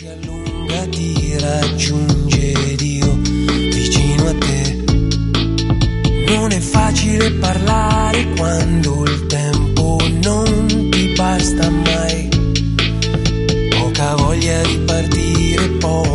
si allunga, ti raggiunge Dio vicino a te. Non è facile parlare quando il tempo non ti basta mai. Poca voglia di partire, poi